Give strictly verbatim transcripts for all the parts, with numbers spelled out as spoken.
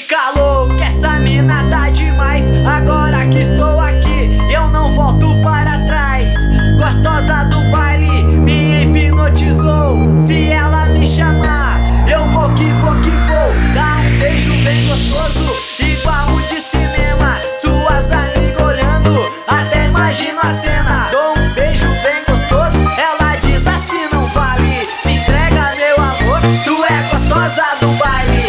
Fica louco, essa mina tá demais. Agora que estou aqui, eu não volto para trás. Gostosa do baile, me hipnotizou. Se ela me chamar, eu vou que vou que vou. Dá um beijo bem gostoso, igual um de cinema. Suas amigas olhando, até imagino a cena. Dou um beijo bem gostoso, ela diz assim não vale. Se entrega meu amor, tu é gostosa do baile.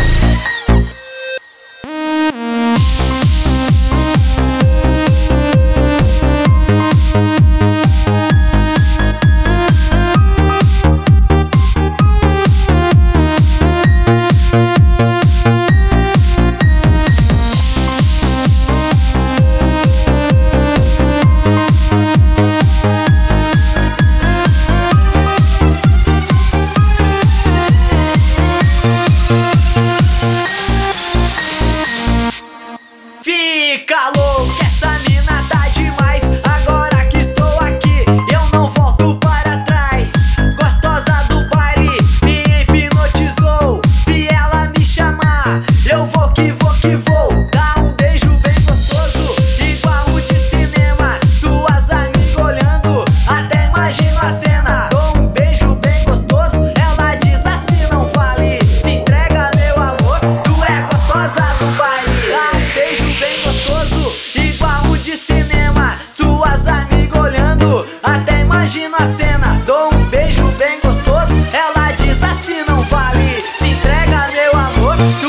Fica louco, essa mina tá demais. Agora que estou aqui, eu não volto para trás. Gostosa do baile, me hipnotizou. Se ela me chamar, eu vou que vou que vou. Dá um beijo bem gostoso, igual o de cinema. Suas amigas olhando, até imagino a cena. Dou um beijo bem gostoso, ela diz assim não vale. Se entrega meu amor, tu é gostosa do baile. Dá um beijo bem gostoso, igual o de cinema. Suas amigas olhando, até imagino a cena. Dou um beijo bem gostoso, ela diz assim não vale. Se entrega meu amor, tu